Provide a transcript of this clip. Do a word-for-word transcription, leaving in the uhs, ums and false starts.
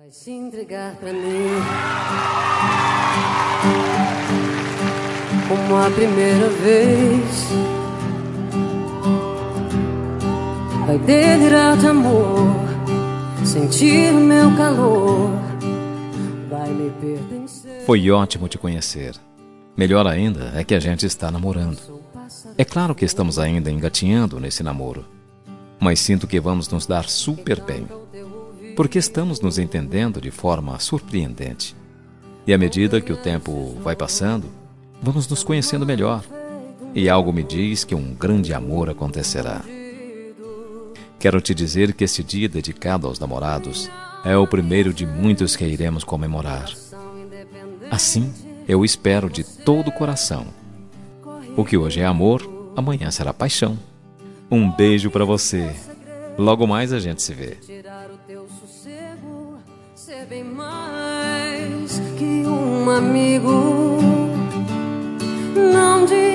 Vai se entregar pra mim como a primeira vez. Vai delirar de amor, sentir meu calor. Vai me pertencer. Foi ótimo te conhecer. Melhor ainda é que a gente está namorando. É claro que estamos ainda engatinhando nesse namoro, mas sinto que vamos nos dar super bem, porque estamos nos entendendo de forma surpreendente. E à medida que o tempo vai passando, vamos nos conhecendo melhor. E algo me diz que um grande amor acontecerá. Quero te dizer que esse dia dedicado aos namorados é o primeiro de muitos que iremos comemorar. Assim, eu espero de todo o coração. O que hoje é amor, amanhã será paixão. Um beijo pra você. Logo mais a gente se vê. Tirar o teu sossego, ser bem mais que um amigo. Não diz